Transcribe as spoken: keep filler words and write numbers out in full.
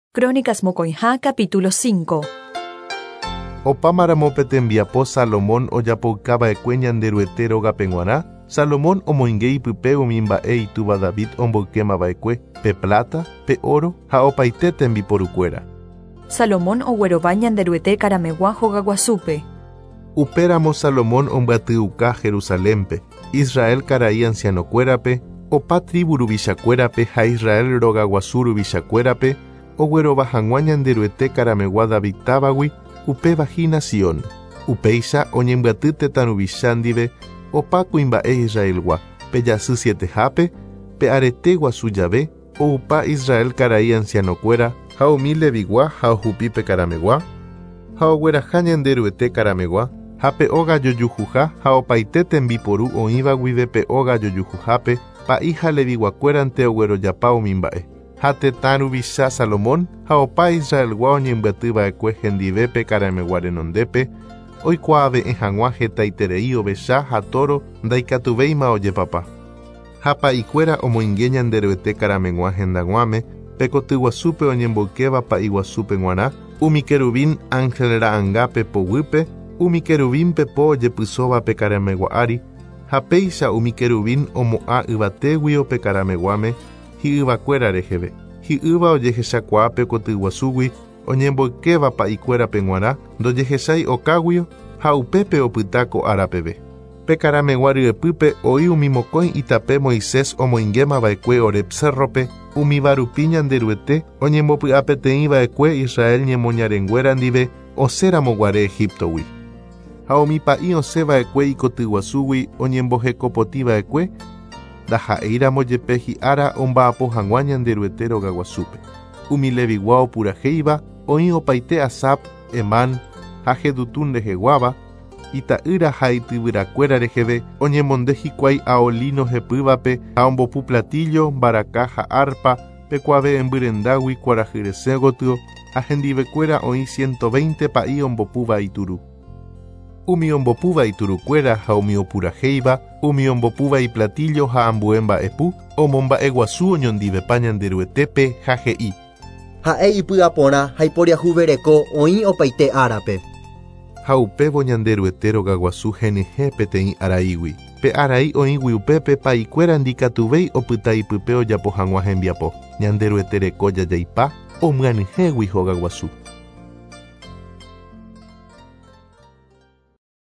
Crónicas Mocoijá, capítulo cinco. Opámara tembiapó Salomón oyapoukáva ñanderuetero gapenguarã, Salomón omoingue ipype umi mba'e itúva David omboykémava'ekue pe plata, pe oro ha opaite tembiporukuéra. Salomón oguerova ñanderuete karamegua hogaguasúpe. Upéramo Salomón ombyatyuka Jerusalémpe, Israel karai ancianokuérape, opa tribu ruvichakuérape ha Israel rogaguasu ruvichakuérape, oguerova hag̃ua ñanderuete karamegua David távagui, upe vahína Sion, upéicha oñembyatý tetãruvicha ndive, opa kuimba'e Israelgua, pe jasy sietehápe, pe arete guasu jave, oupa Israel karai ancianokuéra, ha umi Levigua ha ohupi pe karamegua, ha ogueraha ñanderuete karamegua, ha pe óga jojuha ha opaite tembiporu oĩva guive pe óga jojuhápe, pa'i ha Leviguakuérante oguerojapa umi mba'e. Ha tetãruvicha Salomón ha opa Israelgua oñembyatýva'ekue hendivépe karamegua renondépe, oikuaave'ẽ hag̃ua hetaiterei ovecha ha toro ndaikatuvéima ojepapa. Ha pa'ikuéra omoinge ñanderuete karamegua hendaguáme, pe koty guasúpe oñemboykéva pa'i guasúpe g̃uarã, umi kerubín ángel ra'ãngápe poguýpe, umi kerubín pepo ojepysóva pe karamegua ári, ha péicha umi kerubín omo'ã yvategui pe karameguáme, hi'yvakuéra reheve. Hi'ýva ojehechakuaa pe koty guasúgui, oñemboykéva pa'ikuéra pe g̃uarã, ndojehechái okáguio ha upépe opyta ko árapeve. Pe karamegua ryepýpe oĩ umi mokõi itape Moisés omoingémava'ekue Oreb Cerrope, umíva rupi ñanderuete oñembopy'a peteĩva'ekue Israel ñemoñarenguéra ndive osẽramoguare Egiptogui. Ha umi pa'i osẽva'ekue ikoty guasúgui oñembohekopotĩva'ekue, ndaha'éiramo jepe hi'ára omba'apo hag̃ua ñanderuete rogaguasúpe. Umi Levigua opurahéiva oĩ opaite Asap, Emán ha Jedutún reheguáva, ita'ýra ha ityvyrakuéra reheve oñemonde hikuái aolino hepývape ha ombopu platillo, mbaraka ha arpa pekuave embyrendágui kuarahy resẽ gotyo, ha hendivekuéra oĩ ciento veinte pa'i ombopúva ituru. Umi ombopúva iturukuéra ha umi opurahéiva, umi ombopúva iplatillo ha ambue mba'epu, omomba'e guasu oñondivepa ñanderuetépe ha he'i: ha'e ipy'aporã ha iporiahuvereko oĩ opaite árape. Ha upévo ñanderuete rogaguasu henyhẽ peteĩ araígui. Pe arai oĩgui upépe pa'ikuéra ndikatuvéi opyta ipype ojapo hag̃ua hembiapo. Ñanderuetereko jajaipa omyanyhẽgui hogaguasu.